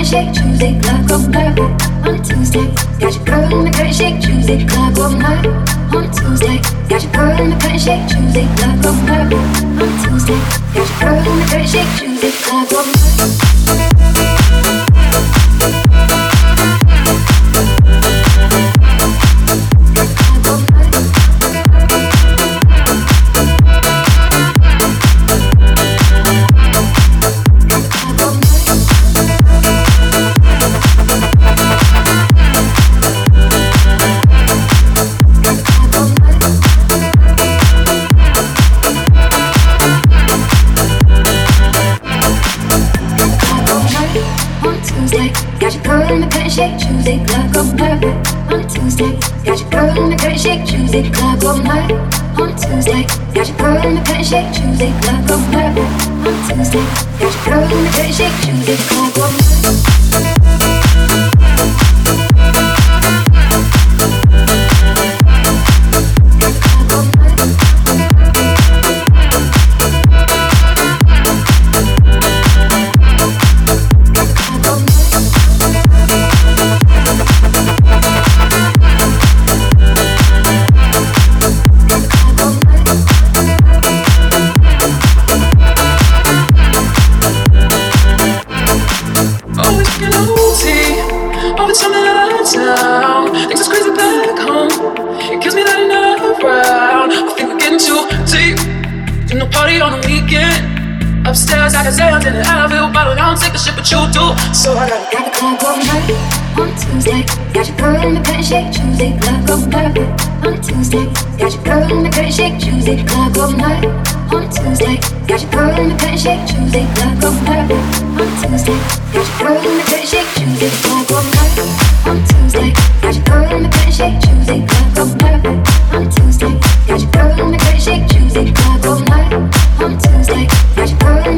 shake, Tuesday, club all night. On a Tuesday, got your girl in the curtain shake, Tuesday, club all night. On a Tuesday, got your girl in the curtain shake, Tuesday, club all night. On a Tuesday, got your girl in the curtain shake, Tuesday, club all night. Tuesday, club all night. On a Tuesday, got your girl in the curtain shake, Tuesday, club all night. On a Tuesday, got your girl in the curtain shake, Tuesday, club all night. On a Tuesday, got your girl in the curtain shake, Tuesday, club all night. Upstairs, I can say I'm in an Advil bottle. I don't take a shit, but you do. So I got the club all night. On a Tuesday, got your girl in the curtain shake, Tuesday, club all night. On a Tuesday, got your girl in the curtain shake, Tuesday, club all night. On a Tuesday, got your girl in the curtain shake, Tuesday, club all night. On a Tuesday, got your girl in the curtain shake, Tuesday, club all night. On a Tuesday, got your girl in the curtain shake, Tuesday, club all night. On a Tuesday, got your girl in the curtain shake, Tuesday, club all night. On a Tuesday, got your girl